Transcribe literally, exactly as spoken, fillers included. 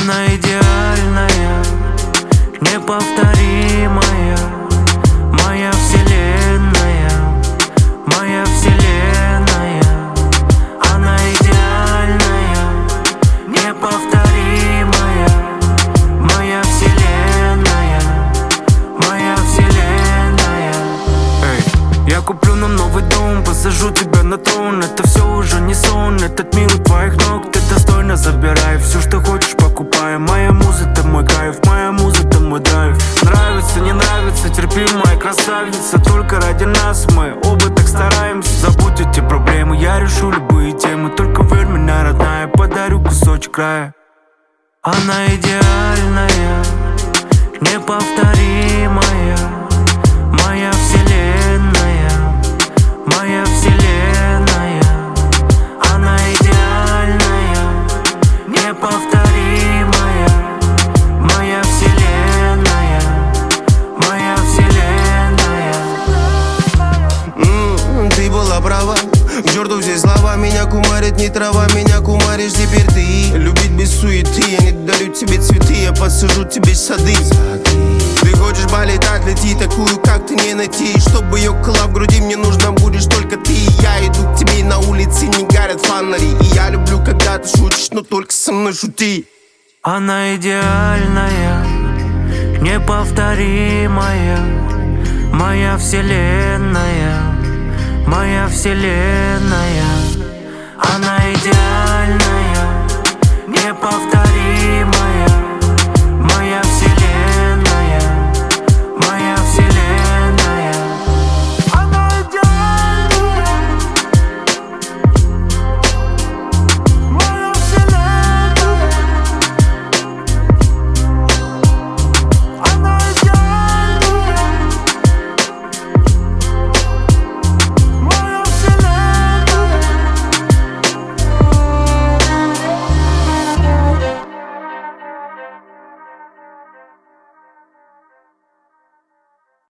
Она идеальная, неповторимая, моя вселенная, моя вселенная. Она идеальная, неповторимая, моя вселенная, моя вселенная. Эй, я куплю нам новый дом, посажу тебя на трон. Это все уже не сон, этот мир у твоих ног. Ты достойно забирай все, что хочешь, покупай. Моя муза, это мой кайф, моя муза, это мой драйв. Нравится, не нравится, терпи, моя красавица. Только ради нас мы оба так стараемся. Забудь эти проблемы, я решу любые темы. Только верь меня, родная, подарю кусочек края. Она идеальная, неповторимая, моя вселенная, моя вселенная. Она идеальная, неповторимая, моя вселенная, моя вселенная. М-м, ты была права, к черту все слова. Меня кумарит не трава, меня кумаришь теперь ты. Любить без суеты, я не дарю тебе цветы, я посажу тебе сады. Ты хочешь полетать, лети, такую, как ты, не найти. Чтобы ёкала в груди, мне нужна будешь только ты. Я иду к тебе, на улице не горят фонари. И я люблю, когда ты шутишь, но только со мной шути. Она идеальная, неповторимая, моя вселенная, моя вселенная. Она идеальная, неповторимая.